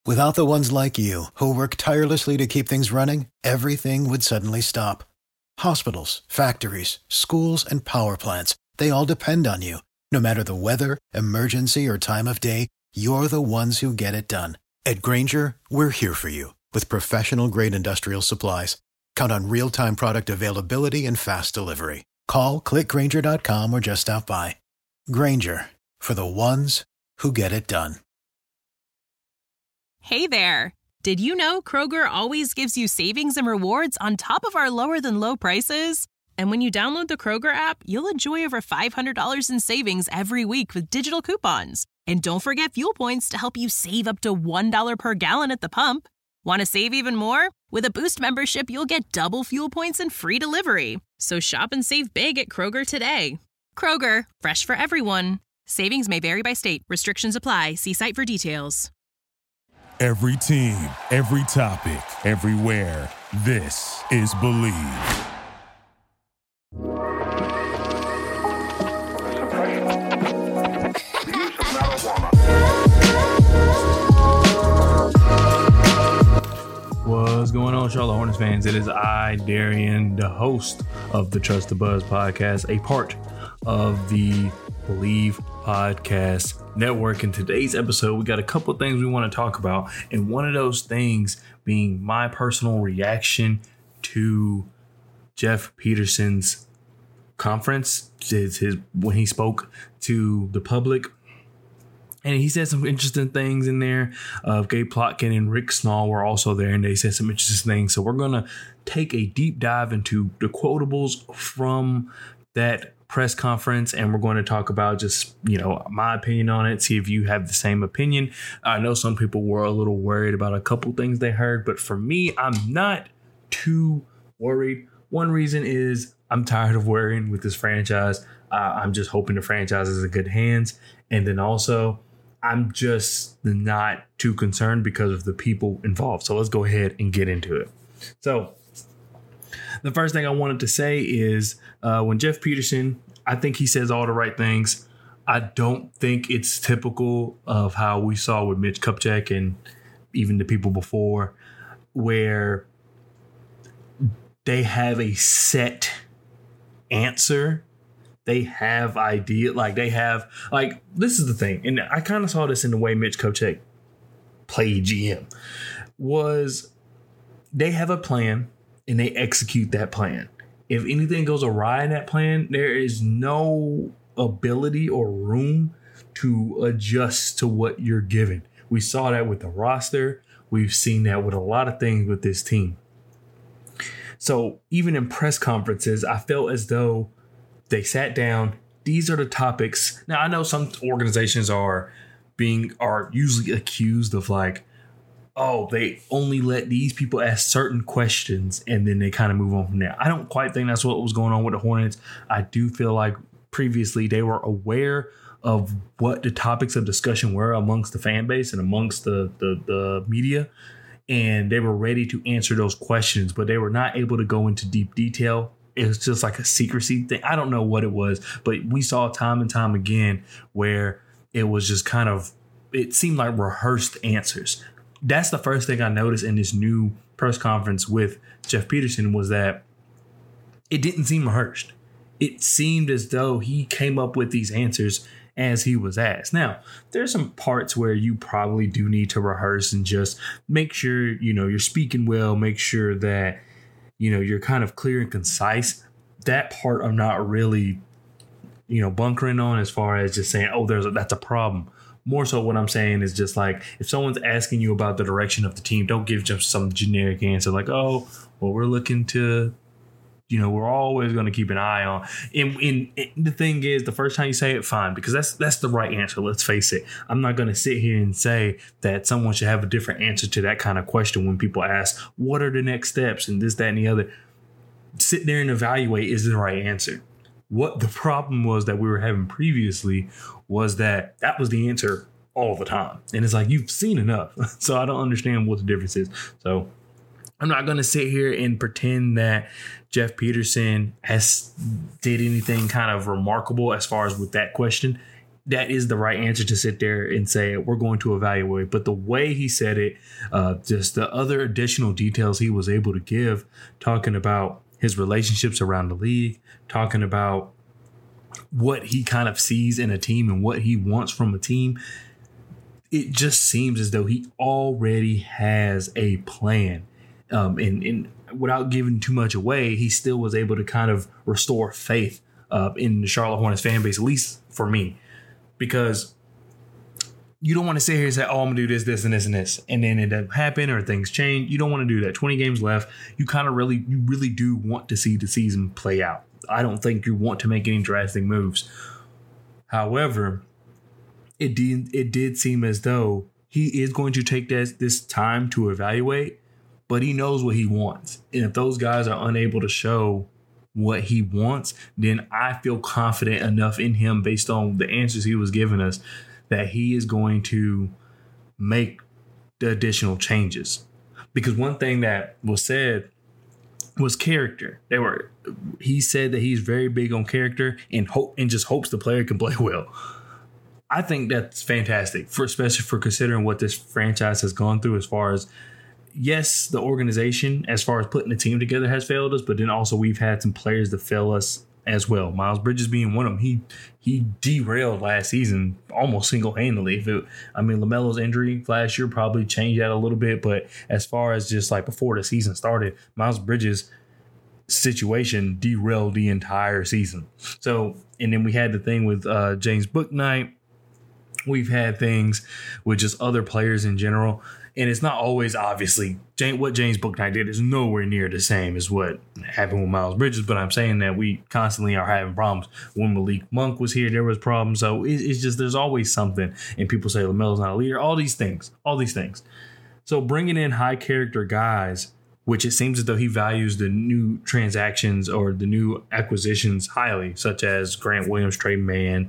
Without the ones like you, who work tirelessly to keep things running, everything would suddenly stop. Hospitals, factories, schools, and power plants, they all depend on you. No matter the weather, emergency, or time of day, you're the ones who get it done. At Grainger, we're here for you with professional-grade industrial supplies. Count on real-time product availability and fast delivery. Call, click Grainger.com, or just stop by. Grainger, for the ones who get it done. Hey there! Did you know Kroger always gives you savings and rewards on top of our lower-than-low prices? And when you download the Kroger app, you'll enjoy over $500 in savings every week with digital coupons. And don't forget fuel points to help you save up to $1 per gallon at the pump. Want to save even more? With a Boost membership, you'll get double fuel points and free delivery. So shop and save big at Kroger today. Kroger, fresh for everyone. Savings may vary by state. Restrictions apply. See site for details. Every team, every topic, everywhere. This is Believe. What's going on, Charlotte Hornets fans? It is I, Darian, the host of the Trust the Buzz podcast, a part of the Believe Podcast Network. In today's episode, we got a couple of things we want to talk about, and one of those things being my personal reaction to Jeff Peterson's conference, when he spoke to the public. And he said some interesting things in there. Gabe Plotkin and Rick Small were also there, and they said some interesting things. So we're going to take a deep dive into the quotables from that press conference, and we're going to talk about just, my opinion on it, see if you have the same opinion. I know some people were a little worried about a couple things they heard, but for me, I'm not too worried. One reason is I'm tired of worrying with this franchise. I'm just hoping the franchise is in good hands. And then also, I'm just not too concerned because of the people involved. So let's go ahead and get into it. So the first thing I wanted to say is when Jeff Peterson, I think he says all the right things. I don't think it's typical of how we saw with Mitch Kupchak and even the people before, where they have a set answer. They have this is the thing. And I kind of saw this in the way Mitch Kupchak played GM, was they have a plan and they execute that plan. If anything goes awry in that plan, there is no ability or room to adjust to what you're given. We saw that with the roster. We've seen that with a lot of things with this team. So even in press conferences, I felt as though they sat down. These are the topics. Now, I know some organizations are usually accused of they only let these people ask certain questions and then they kind of move on from there. I don't quite think that's what was going on with the Hornets. I do feel like previously they were aware of what the topics of discussion were amongst the fan base and amongst the media, and they were ready to answer those questions, but they were not able to go into deep detail. It was just like a secrecy thing. I don't know what it was, but we saw time and time again where it was just it seemed like rehearsed answers. That's the first thing I noticed in this new press conference with Jeff Peterson, was that it didn't seem rehearsed. It seemed as though he came up with these answers as he was asked. Now, there's some parts where you probably do need to rehearse and just make sure, you're speaking well, make sure that you're kind of clear and concise. That part I'm not really, bunkering on, as far as just saying, that's a problem. More so what I'm saying is just if someone's asking you about the direction of the team, don't give just some generic answer we're looking to, we're always going to keep an eye on. And the thing is, the first time you say it, fine, because that's the right answer. Let's face it. I'm not going to sit here and say that someone should have a different answer to that kind of question when people ask, what are the next steps and this, that, and the other. Sit there and evaluate is the right answer. What the problem was that we were having previously was that was the answer all the time. And it's you've seen enough. So I don't understand what the difference is. So I'm not going to sit here and pretend that Jeff Peterson did anything kind of remarkable as far as with that question. that is the right answer to sit there and say, we're going to evaluate. But the way he said it, just the other additional details he was able to give, talking about his relationships around the league, talking about what he kind of sees in a team and what he wants from a team. It just seems as though he already has a plan. And without giving too much away, he still was able to kind of restore faith in the Charlotte Hornets fan base, at least for me. Because you don't want to sit here and say, oh, I'm going to do this, this, and this, and this. And then it doesn't happen or things change. You don't want to do that. 20 games left. You really do want to see the season play out. I don't think you want to make any drastic moves. However, it did seem as though he is going to take this time to evaluate, but he knows what he wants. And if those guys are unable to show what he wants, then I feel confident enough in him based on the answers he was giving us that he is going to make the additional changes. Because one thing that was said was character. He said that he's very big on character and just hopes the player can play well. I think that's fantastic, especially for considering what this franchise has gone through as far as, yes, the organization, as far as putting the team together, has failed us, but then also we've had some players that fail us as well. Miles Bridges being one of them. He derailed last season almost single-handedly. LaMelo's injury last year probably changed that a little bit, but as far as just like before the season started, Miles Bridges' situation derailed the entire season. So, and then we had the thing with James Bouknight. We've had things with just other players in general. And it's not always, obviously, what James Bouknight did is nowhere near the same as what happened with Miles Bridges. But I'm saying that we constantly are having problems. When Malik Monk was here, there was problems. So it's just, there's always something. And people say LaMelo's not a leader. All these things. So bringing in high character guys, which it seems as though he values the new transactions or the new acquisitions highly, such as Grant Williams, Trey Mann,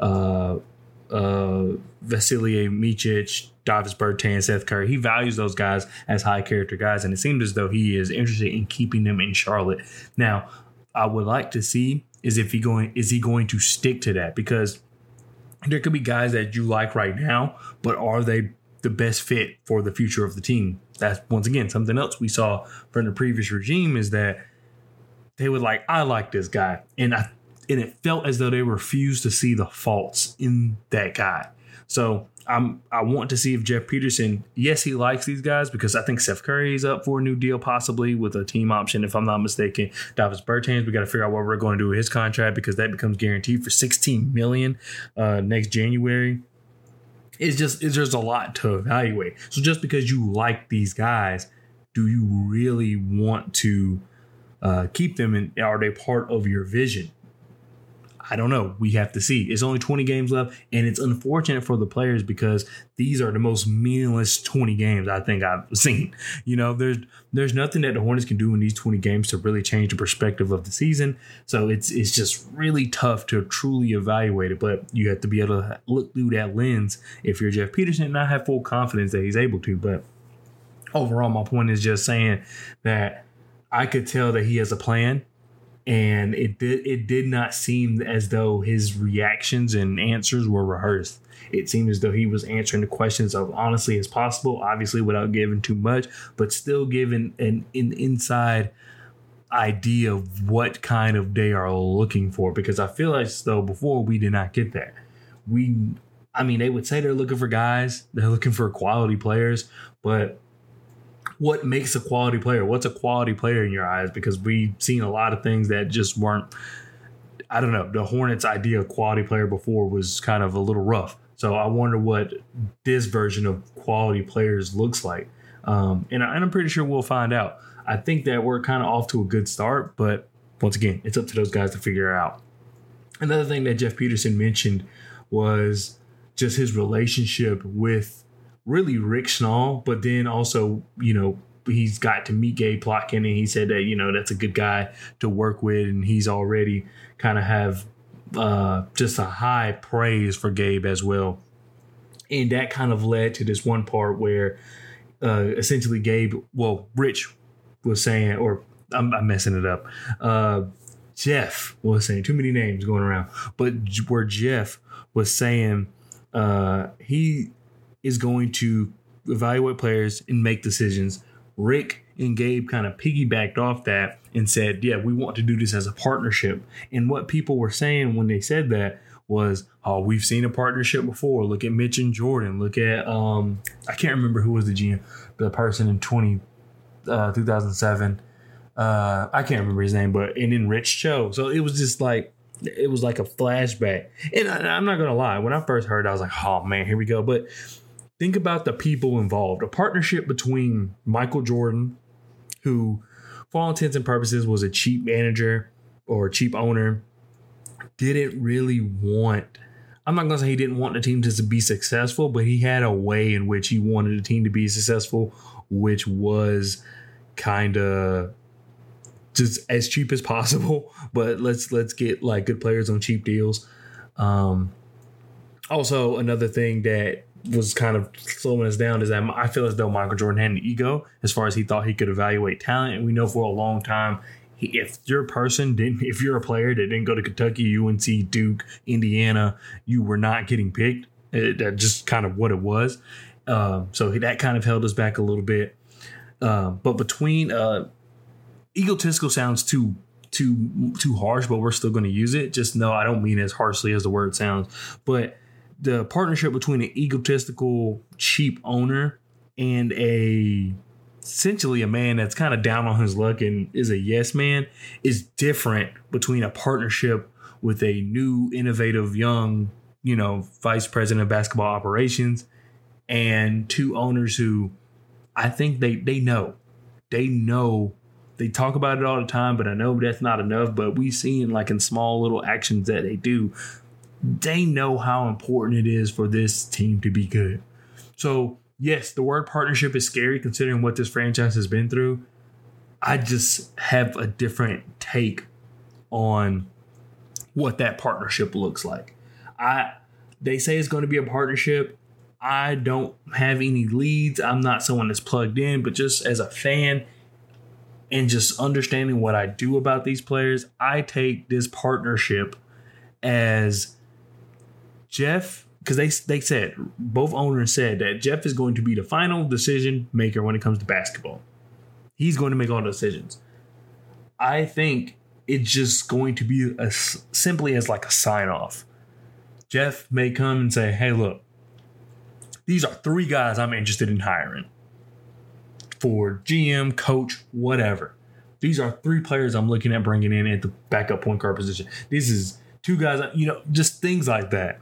Vasilije Micic, Davis Bertans, Seth Curry. He values those guys as high character guys, and it seems as though he is interested in keeping them in Charlotte. Now, I would like to see is he going to stick to that, because there could be guys that you like right now, but are they the best fit for the future of the team? That's once again something else we saw from the previous regime, is that they would I like this guy, and it felt as though they refused to see the faults in that guy. So I want to see if Jeff Peterson, yes, he likes these guys, because I think Seth Curry is up for a new deal, possibly with a team option, if I'm not mistaken. Davis Bertans, we got to figure out what we're going to do with his contract, because that becomes guaranteed for $16 million next January. It's just a lot to evaluate. So just because you like these guys, do you really want to keep them, and are they part of your vision? I don't know. We have to see. It's only 20 games left, and it's unfortunate for the players, because these are the most meaningless 20 games I think I've seen. There's nothing that the Hornets can do in these 20 games to really change the perspective of the season. So it's just really tough to truly evaluate it, but you have to be able to look through that lens if you're Jeff Peterson, and I have full confidence that he's able to. But overall, my point is just saying that I could tell that he has a plan. And it did not seem as though his reactions and answers were rehearsed. It seemed as though he was answering the questions as honestly as possible, obviously without giving too much, but still giving an inside idea of what kind of they are looking for. Because I feel as though before we did not get that. They would say they're looking for guys, they're looking for quality players, but what makes a quality player? What's a quality player in your eyes? Because we've seen a lot of things that just weren't, I don't know, the Hornets' idea of quality player before was kind of a little rough. So I wonder what this version of quality players looks like. And I'm pretty sure we'll find out. I think that we're kind of off to a good start, but once again, it's up to those guys to figure out. Another thing that Jeff Peterson mentioned was just his relationship with really Rick Schnall, but then also, he's got to meet Gabe Plotkin, and he said that, that's a good guy to work with, and he's already kind of have just a high praise for Gabe as well. And that kind of led to this one part where essentially Rich was saying, or I'm messing it up. Jeff was saying, too many names going around, but where Jeff was saying he is going to evaluate players and make decisions. Rick and Gabe kind of piggybacked off that and said, yeah, we want to do this as a partnership. And what people were saying when they said that was, oh, we've seen a partnership before. Look at Mitch and Jordan. Look at, I can't remember who was the GM, the person in 2007. I can't remember his name, and then Rich Cho. So it was just like, it was like a flashback. And I'm not going to lie. When I first heard it, I was like, oh, man, here we go. But think about the people involved. A partnership between Michael Jordan, who, for all intents and purposes, was a cheap manager or a cheap owner, didn't really want, I'm not going to say he didn't want the team to be successful, but he had a way in which he wanted the team to be successful, which was kind of just as cheap as possible. But let's get like good players on cheap deals. Also, another thing that was kind of slowing us down is that I feel as though Michael Jordan had an ego as far as he thought he could evaluate talent. And we know for a long time, if you're a player that didn't go to Kentucky, UNC, Duke, Indiana, you were not getting picked. That's just kind of what it was. So that kind of held us back a little bit. But between egotistical sounds too harsh, but we're still going to use it. Just no, I don't mean as harshly as the word sounds. But the partnership between an egotistical, cheap owner and essentially a man that's kind of down on his luck and is a yes man is different between a partnership with a new, innovative, young, vice president of basketball operations and two owners who I think they know. They talk about it all the time, but I know that's not enough. But we've seen like in small little actions that they do, they know how important it is for this team to be good. So, yes, the word partnership is scary considering what this franchise has been through. I just have a different take on what that partnership looks like. They say it's going to be a partnership. I don't have any leads. I'm not someone that's plugged in, but just as a fan and just understanding what I do about these players, I take this partnership as Jeff, because they said, both owners said that Jeff is going to be the final decision maker when it comes to basketball. He's going to make all the decisions. I think it's just going to be simply as like a sign off. Jeff may come and say, hey, look, these are 3 guys I'm interested in hiring for GM, coach, whatever. These are 3 players I'm looking at bringing in at the backup point guard position. This is 2 guys, just things like that.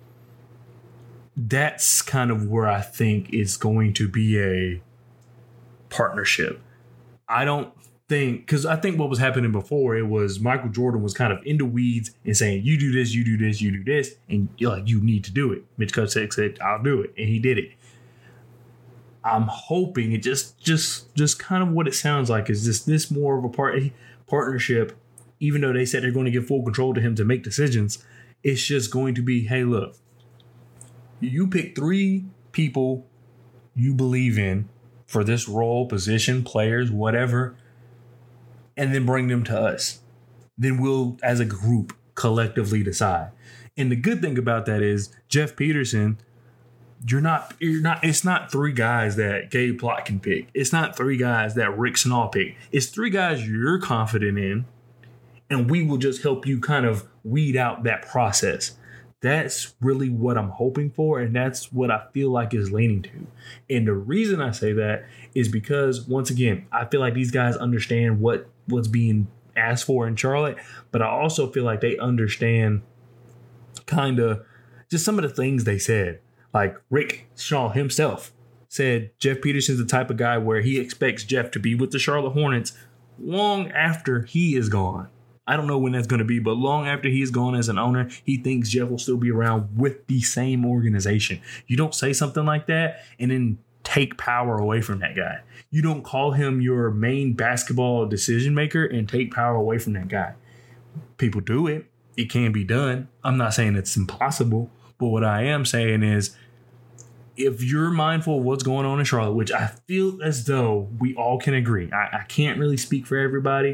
That's kind of where I think it's going to be a partnership. I don't think, because I think what was happening before, it was Michael Jordan was kind of in the weeds and saying, you do this, you do this, you do this, and you're like, you need to do it. Mitch Kupchak said, I'll do it, and he did it. I'm hoping it just kind of what it sounds like is this more of a partnership, even though they said they're going to give full control to him to make decisions. It's just going to be, hey, look, you pick 3 people you believe in for this role, position, players, whatever, and then bring them to us. Then we'll, as a group, collectively decide. And the good thing about that is Jeff Peterson, you're not, it's not 3 guys that Gabe Plotkin pick. It's not 3 guys that Rick Snall pick. It's 3 guys you're confident in, and we will just help you kind of weed out that process. That's really what I'm hoping for, and that's what I feel like is leaning to. And the reason I say that is because, once again, I feel like these guys understand what's being asked for in Charlotte, but I also feel like they understand kind of just some of the things they said. Like Rick Shaw himself said Jeff Peterson's the type of guy where he expects Jeff to be with the Charlotte Hornets long after he is gone. I don't know when that's going to be, but long after he's gone as an owner, he thinks Jeff will still be around with the same organization. You don't say something like that and then take power away from that guy. You don't call him your main basketball decision maker and take power away from that guy. People do it. It can be done. I'm not saying it's impossible, but what I am saying is if you're mindful of what's going on in Charlotte, which I feel as though we all can agree, I can't really speak for everybody.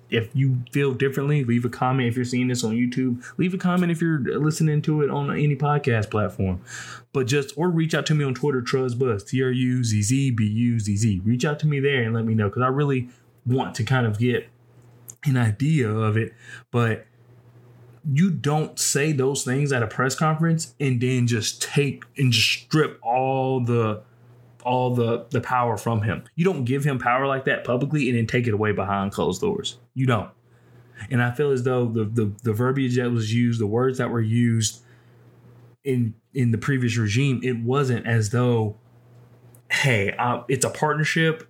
if you feel differently, leave a comment. If you're seeing this on YouTube, leave a comment if you're listening to it on any podcast platform. But or reach out to me on Twitter, TruzzBuzz, TruzzBuzz. Reach out to me there and let me know, because I really want to kind of get an idea of it. But you don't say those things at a press conference and then just strip all the power from him. You don't give him power like that publicly and then take it away behind closed doors. You don't. And I feel as though the verbiage that was used, the words that were used in the previous regime, it wasn't as though, hey, it's a partnership,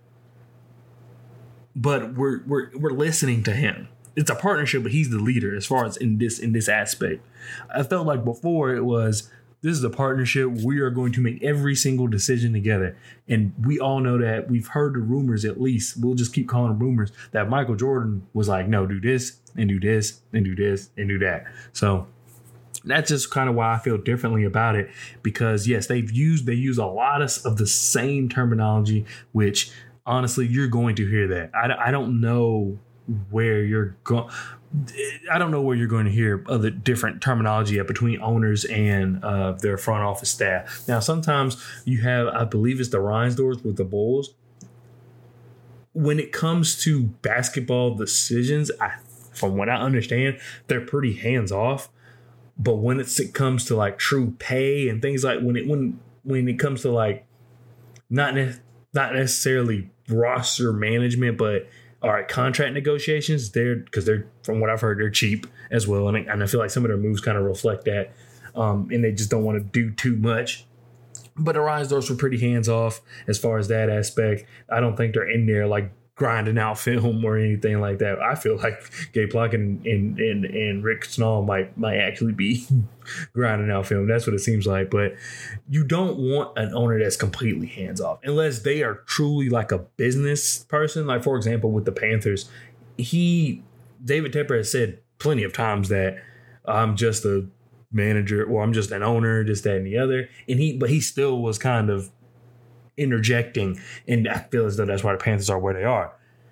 but we're listening to him. It's a partnership, but he's the leader as far as in this aspect. I felt like before it was, this is a partnership. We are going to make every single decision together. And we all know that. We've heard the rumors, at least. We'll just keep calling them rumors, that Michael Jordan was like, no, do this and do this and do this and do that. So that's just kind of why I feel differently about it. Because, yes, they use a lot of the same terminology, which honestly, you're going to hear that. I don't know where you're going. I don't know where you're going to hear other different terminology between owners and their front office staff. Now, sometimes you have, I believe it's the Reinsdorfs with the Bulls. When it comes to basketball decisions, from what I understand, they're pretty hands off. But when it comes to like true pay and things like when it comes to like not necessarily roster management, but all right, contract negotiations, because they're from what I've heard, they're cheap as well. And I feel like some of their moves kind of reflect that. And they just don't want to do too much. But the Reinsdorfs were pretty hands off as far as that aspect. I don't think they're in there like grinding out film or anything like that. I feel like Gabe Plotkin and Rick Schnall might actually be grinding out film. That's what it seems like. But you don't want an owner that's completely hands off unless they are truly like a business person. Like, for example, with the Panthers, David Tepper has said plenty of times that I'm just a manager or I'm just an owner, this, that, and the other. But he still was kind of interjecting, and I feel as though that's why the Panthers are where they are.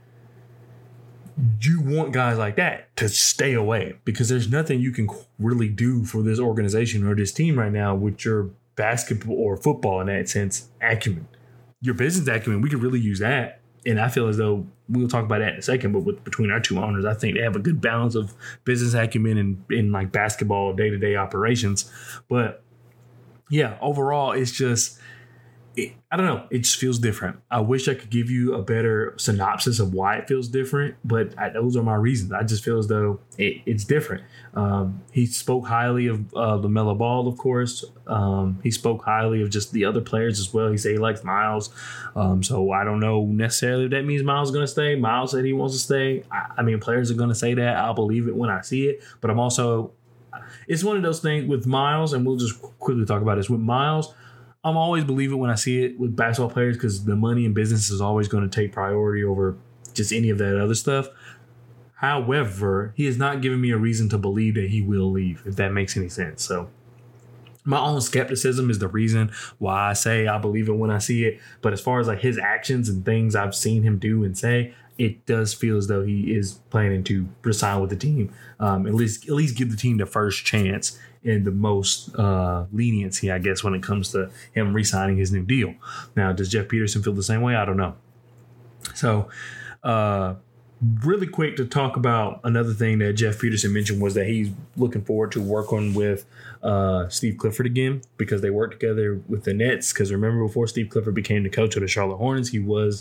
You want guys like that to stay away, because there's nothing you can really do for this organization or this team right now with your basketball or football, in that sense, acumen. Your business acumen, we could really use that. And I feel as though we'll talk about that in a second, but between our two owners, I think they have a good balance of business acumen and in like basketball day-to-day operations. But yeah, overall, it's just, I don't know. It just feels different. I wish I could give you a better synopsis of why it feels different, but those are my reasons. I just feel as though it's different. He spoke highly of LaMelo Ball, of course. He spoke highly of just the other players as well. He said he likes Miles. So I don't know necessarily if that means Miles is going to stay. Miles said he wants to stay. I mean, players are going to say that. I'll believe it when I see it. But I'm also – it's one of those things with Miles, and we'll just quickly talk about this. With Miles – I'm always believe it when I see it with basketball players, because the money and business is always going to take priority over just any of that other stuff. However, he has not given me a reason to believe that he will leave, if that makes any sense. So my own skepticism is the reason why I say I believe it when I see it. But as far as like his actions and things I've seen him do and say, it does feel as though he is planning to resign with the team. At least give the team the first chance and the most leniency, I guess, when it comes to him re-signing his new deal. Now, does Jeff Peterson feel the same way? I don't know. So, really quick to talk about another thing that Jeff Peterson mentioned was that he's looking forward to working with Steve Clifford again, because they worked together with the Nets. Because remember, before Steve Clifford became the coach of the Charlotte Hornets, he was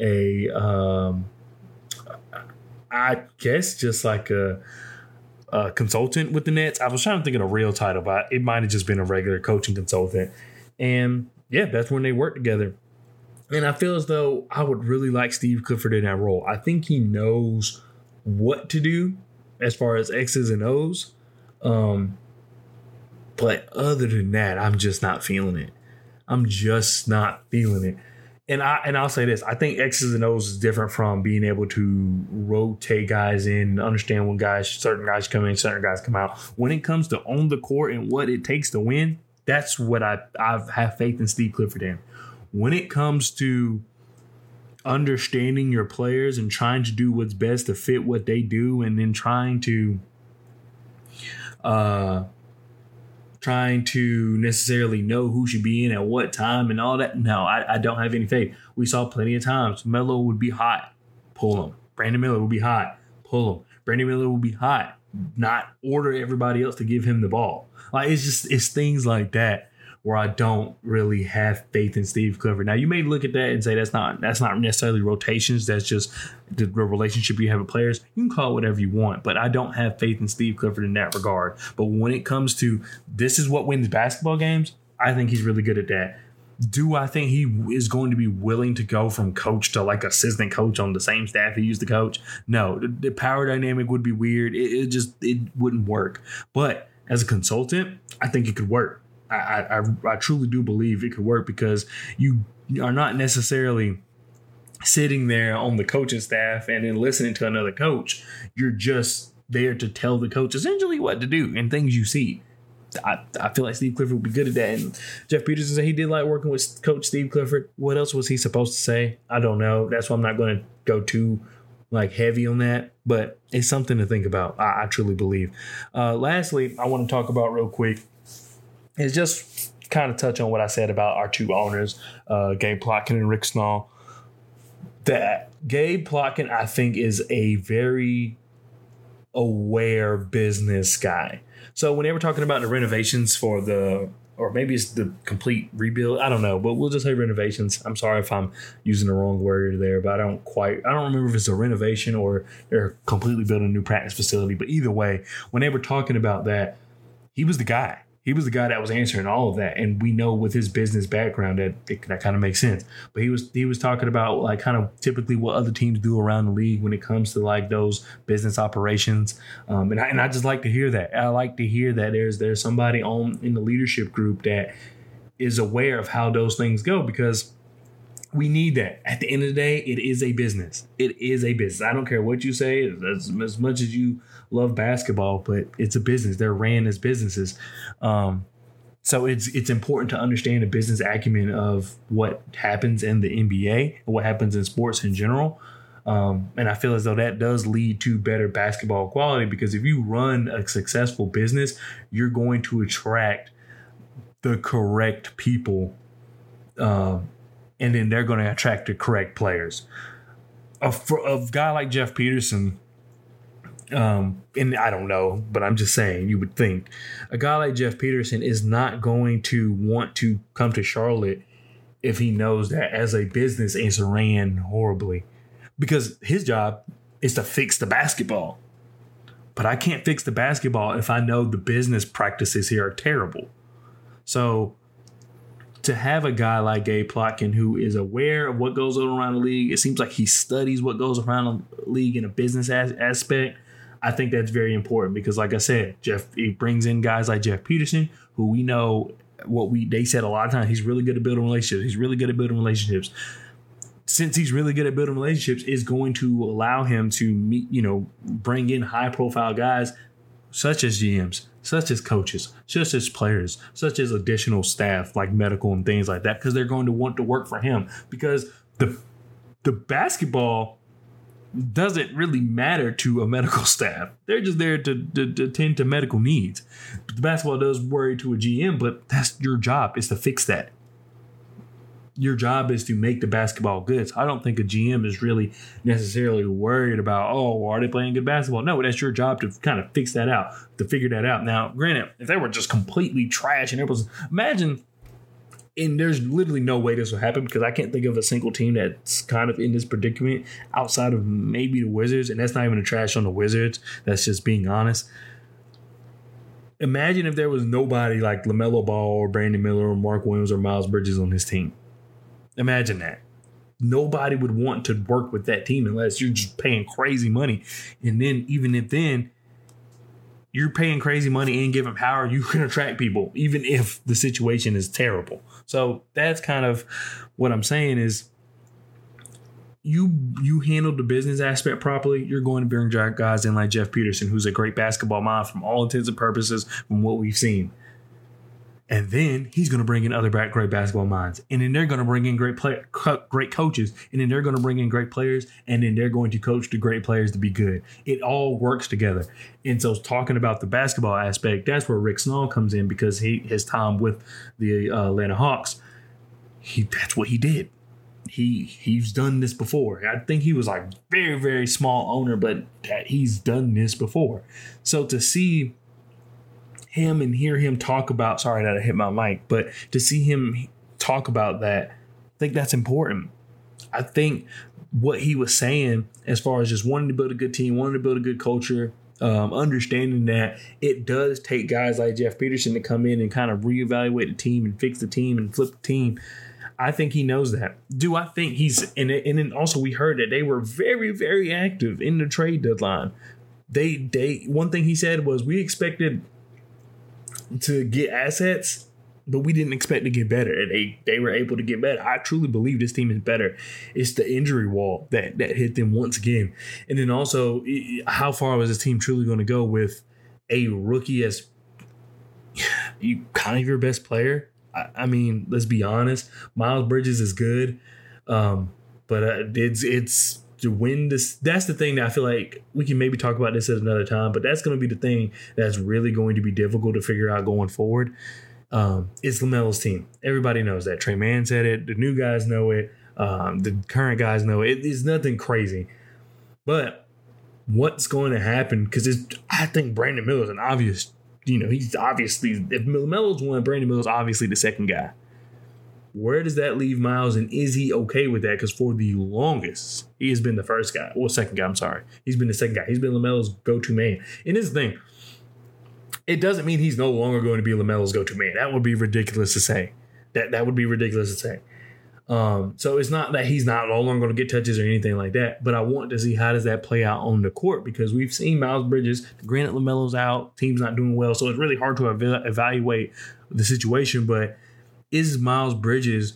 I guess just like a consultant with the Nets. I was trying to think of a real title, but it might have just been a regular coaching consultant. And yeah, that's when they worked together. And I feel as though I would really like Steve Clifford in that role. I think he knows what to do as far as X's and O's. But other than that, I'm just not feeling it. And I'll say this. I think X's and O's is different from being able to rotate guys in, understand when certain guys come in, certain guys come out. When it comes to on the court and what it takes to win, that's what I have faith in Steve Clifford in. When it comes to understanding your players and trying to do what's best to fit what they do, and then trying to necessarily know who should be in at what time and all that. No, I don't have any faith. We saw plenty of times Melo would be hot, pull him. Brandon Miller would be hot, pull him. Brandon Miller would be hot, not order everybody else to give him the ball. Like, it's things like that where I don't really have faith in Steve Clifford. Now, you may look at that and say that's not necessarily rotations. That's just the relationship you have with players. You can call it whatever you want, but I don't have faith in Steve Clifford in that regard. But when it comes to this is what wins basketball games, I think he's really good at that. Do I think he is going to be willing to go from coach to like assistant coach on the same staff he used to coach? No, the power dynamic would be weird. It wouldn't work. But as a consultant, I think it could work. I truly do believe it could work, because you are not necessarily sitting there on the coaching staff and then listening to another coach. You're just there to tell the coach essentially what to do and things you see. I feel like Steve Clifford would be good at that. And Jeff Peterson said he did like working with Coach Steve Clifford. What else was he supposed to say? I don't know. That's why I'm not going to go too heavy on that. But it's something to think about. I truly believe. Lastly, I want to talk about real quick is just kind of touch on what I said about our two owners, Gabe Plotkin and Rick Snall. That Gabe Plotkin, I think, is a very aware business guy. So when they were talking about the renovations for or maybe it's the complete rebuild, I don't know, but we'll just say renovations. I'm sorry if I'm using the wrong word there, but I don't remember if it's a renovation or they're completely building a new practice facility. But either way, when they were talking about that, he was the guy. He was the guy that was answering all of that. And we know with his business background that kind of makes sense. But he was talking about like kind of typically what other teams do around the league when it comes to like those business operations. And I just like to hear that. I like to hear that there's somebody in the leadership group that is aware of how those things go, because we need that. At the end of the day, it is a business. It is a business. I don't care what you say, as much as you love basketball, but it's a business. They're ran as businesses. So it's important to understand the business acumen of what happens in the NBA and what happens in sports in general. And I feel as though that does lead to better basketball quality, because if you run a successful business, you're going to attract the correct people, and then they're going to attract the correct players. A guy like Jeff Peterson, and I don't know, but I'm just saying, you would think a guy like Jeff Peterson is not going to want to come to Charlotte if he knows that as a business it's ran horribly, because his job is to fix the basketball. But I can't fix the basketball if I know the business practices here are terrible. So to have a guy like Gabe Plotkin who is aware of what goes on around the league, it seems like he studies what goes around the league in a business aspect. I think that's very important, because like I said, he brings in guys like Jeff Peterson, who we know they said a lot of times, he's really good at building relationships. Since he's really good at building relationships, is going to allow him to bring in high profile guys such as GMs, such as coaches, such as players, such as additional staff like medical and things like that, because they're going to want to work for him, because the basketball doesn't really matter to a medical staff. They're just there to attend to medical needs. The basketball does worry to a GM, but that's your job, is to fix that. Your job is to make the basketball good. So I don't think a GM is really necessarily worried about, are they playing good basketball? No, that's your job to kind of fix that out, to figure that out. Now, granted, if they were just completely trash and imagine, and there's literally no way this will happen, because I can't think of a single team that's kind of in this predicament outside of maybe the Wizards, and that's not even a trash on the Wizards. That's just being honest. Imagine if there was nobody like LaMelo Ball or Brandon Miller or Mark Williams or Miles Bridges on his team. Imagine that. Nobody would want to work with that team unless you're just paying crazy money. And then even if you're paying crazy money and giving power, you can attract people, even if the situation is terrible. So that's kind of what I'm saying is you handle the business aspect properly, you're going to bring guys in like Jeff Peterson, who's a great basketball mind from all intents and purposes from what we've seen. And then he's going to bring in other great basketball minds. And then they're going to bring in great coaches. And then they're going to bring in great players. And then they're going to coach the great players to be good. It all works together. And so talking about the basketball aspect, that's where Rick Small comes in, because his time with the Atlanta Hawks, that's what he did. He's done this before. I think he was like very, very small owner, but he's done this before. So to see him and hear him talk about, sorry that I hit my mic, but to see him talk about that, I think that's important. I think what he was saying as far as just wanting to build a good team, wanting to build a good culture, understanding that it does take guys like Jeff Peterson to come in and kind of reevaluate the team and fix the team and flip the team. I think he knows that. Do I think he's in it? And then also we heard that they were very, very active in the trade deadline. They one thing he said was, we expected to get assets, but we didn't expect to get better. And they were able to get better. I truly believe this team is better. It's the injury wall that hit them once again. And then also, how far was this team truly going to go with a rookie as kind of your best player? I mean, let's be honest. Miles Bridges is good, but it's to win this. That's the thing that I feel like we can maybe talk about this at another time, but that's going to be the thing that's really going to be difficult to figure out going forward. It's LaMelo's team. Everybody knows that. Trey Mann said it. The new guys know it. The current guys know it. It's nothing crazy. But what's going to happen, because I think Brandon Miller is an obvious, he's obviously, if LaMelo's one, Brandon Miller's obviously the second guy. Where does that leave Miles, and is he okay with that? Because for the longest, he has been the first guy. Well, second guy, I'm sorry. He's been the second guy. He's been LaMelo's go-to man. And this is the thing. It doesn't mean he's no longer going to be LaMelo's go-to man. That would be ridiculous to say. That would be ridiculous to say. So it's not that he's not no longer going to get touches or anything like that. But I want to see, how does that play out on the court? Because we've seen Miles Bridges. Granted, LaMelo's out. Team's not doing well. So it's really hard to evaluate the situation. But is Miles Bridges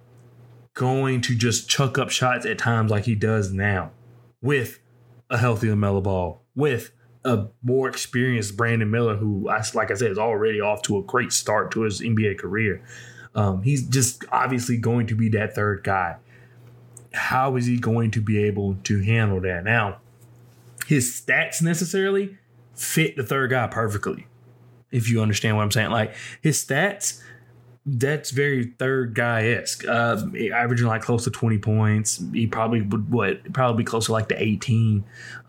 going to just chuck up shots at times like he does now, with a healthy LaMelo Ball, with a more experienced Brandon Miller, who, like I said, is already off to a great start to his NBA career? He's just obviously going to be that third guy. How is he going to be able to handle that? Now, his stats necessarily fit the third guy perfectly, if you understand what I'm saying. Like, his stats, that's very third guy-esque. Averaging like close to 20 points. He probably would probably close to like the 18.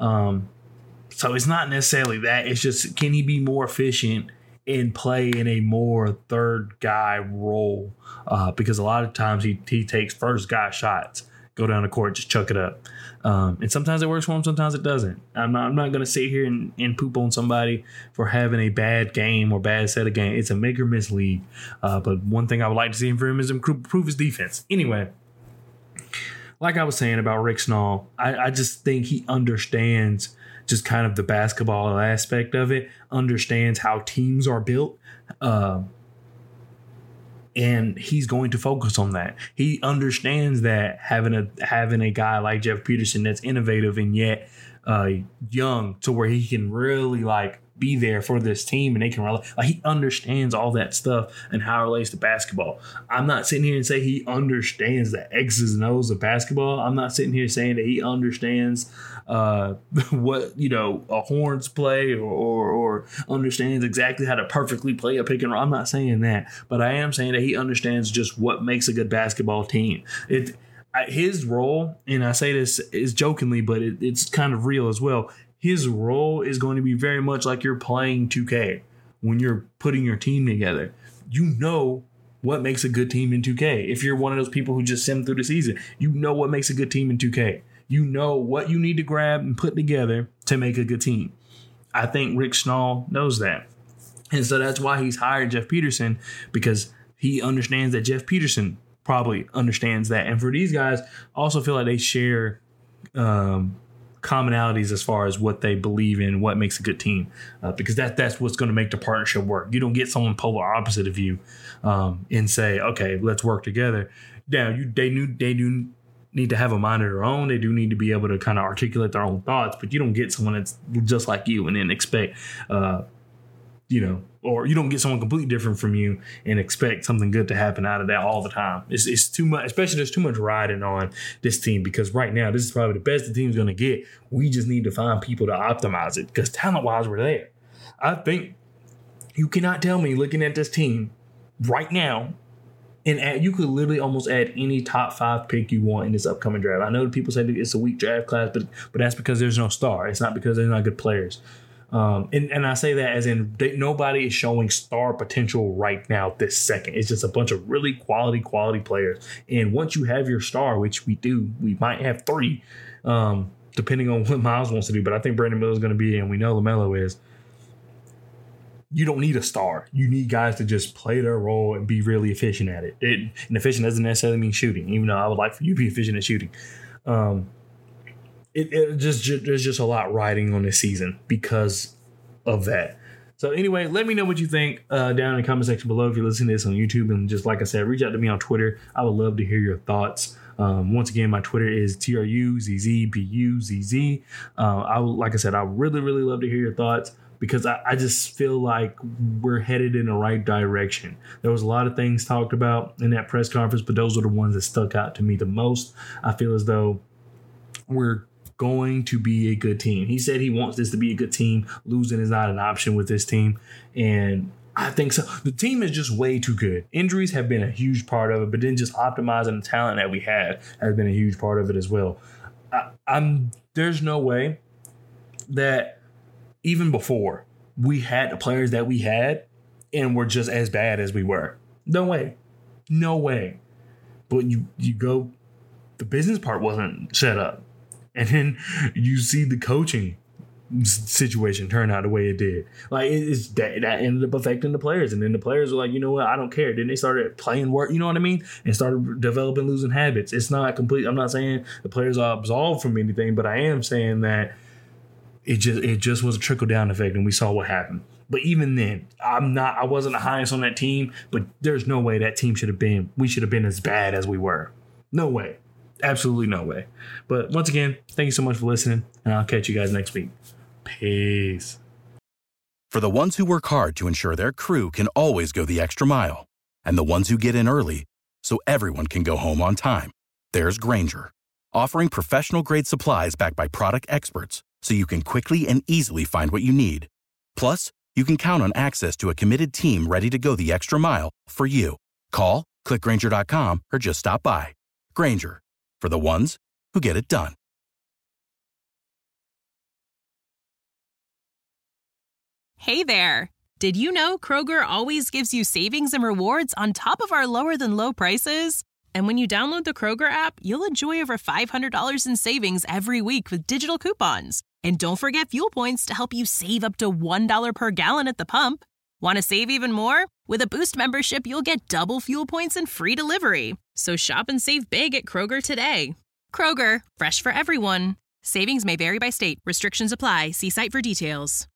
So it's not necessarily that. It's just, can he be more efficient and play in a more third guy role? Because a lot of times he takes first guy shots, go down the court, just chuck it up. And sometimes it works for him, sometimes it doesn't. I'm not going to sit here and poop on somebody for having a bad game or bad set of games. It's a make or miss league. But one thing I would like to see from him is improve his defense. Anyway, like I was saying about Rick Small, I just think he understands just kind of the basketball aspect of it, understands how teams are built. And he's going to focus on that. He understands that having a guy like Jeff Peterson that's innovative and yet young, to where he can really like be there for this team, and they can rely. Like, he understands all that stuff and how it relates to basketball. I'm not sitting here and say he understands the X's and O's of basketball. I'm not sitting here saying that he understands what a horns play or understands exactly how to perfectly play a pick and roll. I'm not saying that, but I am saying that he understands just what makes a good basketball team. His role, and I say this is jokingly, but it's kind of real as well. His role is going to be very much like you're playing 2K when you're putting your team together. You know what makes a good team in 2K. If you're one of those people who just sim through the season, you know what makes a good team in 2K. You know what you need to grab and put together to make a good team. I think Rick Small knows that. And so that's why he's hired Jeff Peterson, because he understands that Jeff Peterson probably understands that. And for these guys, I also feel like they share commonalities as far as what they believe in, what makes a good team, because that's what's going to make the partnership work. You don't get someone polar opposite of you and say, okay, let's work together. Now, they do need to have a mind of their own. They do need to be able to kind of articulate their own thoughts, but you don't get someone that's just like you and then expect or you don't get someone completely different from you and expect something good to happen out of that all the time. It's too much, especially there's too much riding on this team because right now this is probably the best the team's going to get. We just need to find people to optimize it because talent-wise we're there. I think you cannot tell me looking at this team right now, and you could literally almost add any top 5 pick you want in this upcoming draft. I know that people say that it's a weak draft class, but that's because there's no star. It's not because there's not good players. And I say that as in nobody is showing star potential right now this second. It's just a bunch of really quality players. And once you have your star, which we do, we might have 3, depending on what Miles wants to do. But I think Brandon Miller is going to be, and we know LaMelo is. You don't need a star. You need guys to just play their role and be really efficient at it. And efficient doesn't necessarily mean shooting, even though I would like for you to be efficient at shooting. There's just a lot riding on this season because of that. So anyway, let me know what you think down in the comment section below if you're listening to this on YouTube. And just like I said, reach out to me on Twitter. I would love to hear your thoughts. Once again, my Twitter is TRUZZBUZZ. Like I said, I really love to hear your thoughts because I just feel like we're headed in the right direction. There was a lot of things talked about in that press conference, but those are the ones that stuck out to me the most. I feel as though we're going to be a good team. He said he wants this to be a good team. Losing is not an option with this team. And I think so. The team is just way too good. Injuries have been a huge part of it, but then just optimizing the talent that we have has been a huge part of it as well. There's no way that even before we had the players that we had and were just as bad as we were. No way. But you go, the business part wasn't set up. And then you see the coaching situation turn out the way it did. Like that ended up affecting the players. And then the players were like, you know what, I don't care. Then they started playing work, you know what I mean? And started developing losing habits. It's not complete. I'm not saying the players are absolved from anything, but I am saying that it just was a trickle down effect and we saw what happened. But even then, I wasn't the highest on that team, but there's no way that team we should have been as bad as we were. No way. Absolutely no way. But once again, thank you so much for listening, and I'll catch you guys next week. Peace. For the ones who work hard to ensure their crew can always go the extra mile, and the ones who get in early so everyone can go home on time, there's Grainger, offering professional-grade supplies backed by product experts so you can quickly and easily find what you need. Plus, you can count on access to a committed team ready to go the extra mile for you. Call, click Grainger.com, or just stop by. Grainger, for the ones who get it done. Hey there. Did you know Kroger always gives you savings and rewards on top of our lower than low prices? And when you download the Kroger app, you'll enjoy over $500 in savings every week with digital coupons. And don't forget fuel points to help you save up to $1 per gallon at the pump. Want to save even more? With a Boost membership, you'll get double fuel points and free delivery. So shop and save big at Kroger today. Kroger, fresh for everyone. Savings may vary by state. Restrictions apply. See site for details.